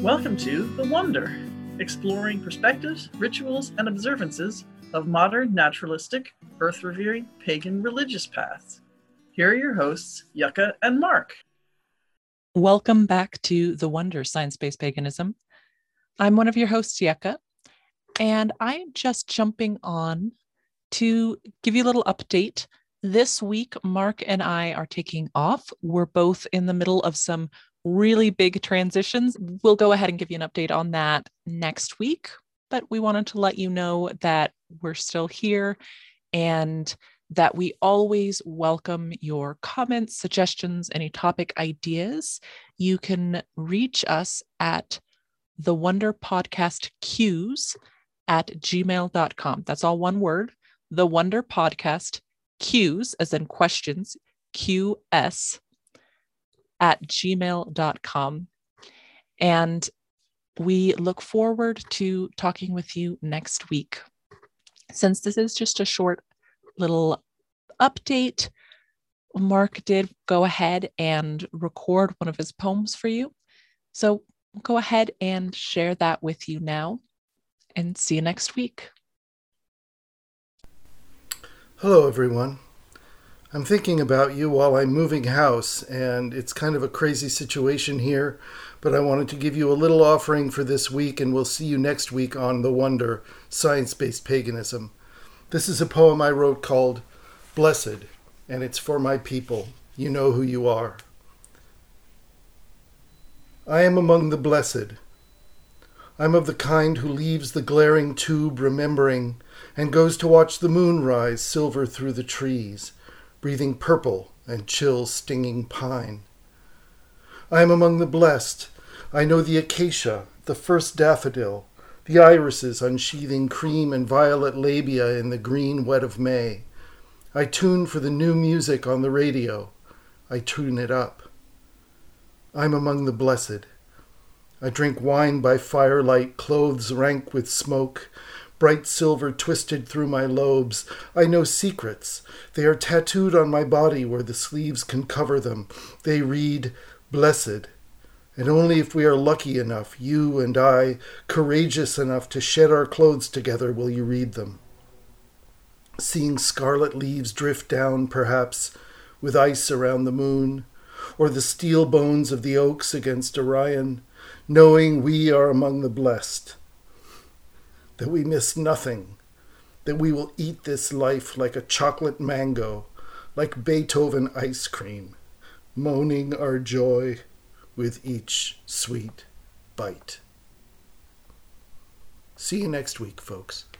Welcome to The Wonder, exploring perspectives, rituals, and observances of modern, naturalistic, earth-revering, pagan religious paths. Here are your hosts, Yucca and Mark. Welcome back to The Wonder, Science-Based Paganism. I'm one of your hosts, Yucca, and I'm just jumping on to give you a little update. This week, Mark and I are taking off. We're both in the middle of some really big transitions. We'll go ahead and give you an update on that next week, but we wanted to let you know that we're still here and that we always welcome your comments, suggestions, any topic ideas. You can reach us at thewonderpodcastqs@gmail.com. That's all one word. The Wonder Podcast Qs, as in questions, QS @gmail.com. And we look forward to talking with you next week. Since this is just a short little update, Mark did go ahead and record one of his poems for you. So go ahead and share that with you now, and see you next week. Hello, everyone. I'm thinking about you while I'm moving house, and it's kind of a crazy situation here, but I wanted to give you a little offering for this week, and we'll see you next week on The Wonder, Science-Based Paganism. This is a poem I wrote called Blessed, and it's for my people. You know who you are. I am among the blessed. I'm of the kind who leaves the glaring tube remembering and goes to watch the moon rise silver through the trees, breathing purple and chill stinging pine. I am among the blessed. I know the acacia, the first daffodil, the irises unsheathing cream and violet labia in the green wet of May. I tune for the new music on the radio. I tune it up. I'm among the blessed. I drink wine by firelight, clothes rank with smoke, bright silver twisted through my lobes. I know secrets. They are tattooed on my body where the sleeves can cover them. They read, Blessed. And only if we are lucky enough, you and I, courageous enough to shed our clothes together, will you read them. Seeing scarlet leaves drift down, perhaps, with ice around the moon, or the steel bones of the oaks against Orion, knowing we are among the blessed, that we miss nothing, that we will eat this life like a chocolate mango, like Beethoven ice cream, moaning our joy with each sweet bite. See you next week, folks.